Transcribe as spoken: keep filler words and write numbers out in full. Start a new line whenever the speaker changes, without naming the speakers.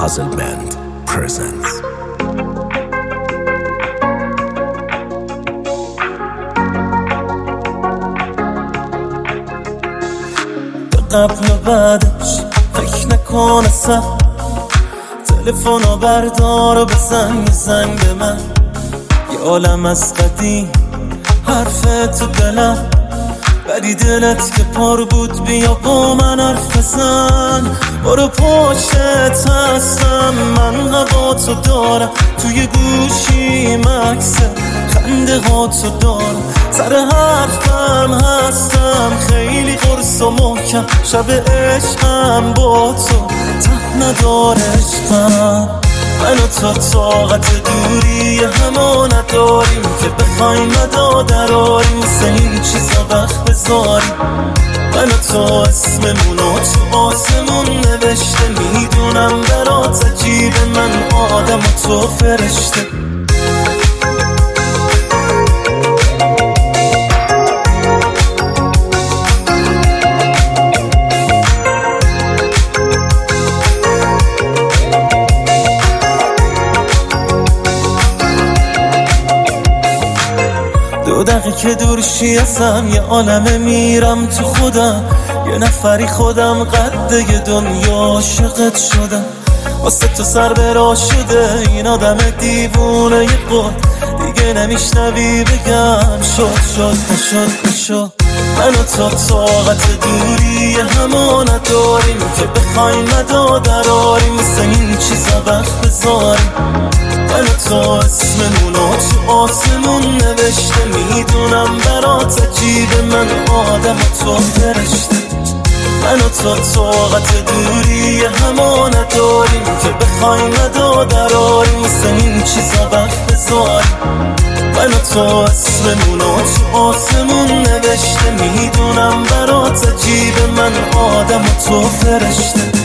Puzzle Band presents.
قبل و بعدش فکر نکن اصلا، تلفنو بردار و بزن یه زنگ به من. یه عالم از قدیم حرف تو دلم، ولی دلت که پر بود بیا با من حرف بزن. برو پشتت هستم، من هوا تو دارم، توی گوشی مکسه خنده ها تو دارم، سر حرفم هستم خیلی قرص و محکم. شب عشقم با تو ته نداره عشقم. من و تو طاقت دوری همه نداریم که بخوایم مدا دراریم، واسه این چیزا وقت بذاریم. من و تو اسممونو تو آسمون نوشته، میدونم برات عجیبه، من آدم و تو فرشته. دو دقیقه که دورشی ازم یه عالمه میرم تو خودم، یه نفری خودم قده یه دنیا عاشقت شدم. واسه تو سر برا شده این آدم دیوونه یه قد، دیگه نمیشنوی بگم شد شد نشد نشد. من و تو طاقت دوری همه نداریم که بخوایم مدا دراریم، واسه این چیزا وقت بذاریم. من و تو اسممونو تو آسمون نوشته، میدونم برات عجیبه، من آدم و تو فرشته. من و تو طاقت دوری همه نداریم که بخوایم مدا دراریم، واسه این چیزا وقت بذاریم. من و تو اسممونو تو آسمون نوشته، میدونم برات عجیبه، من آدم و تو فرشته.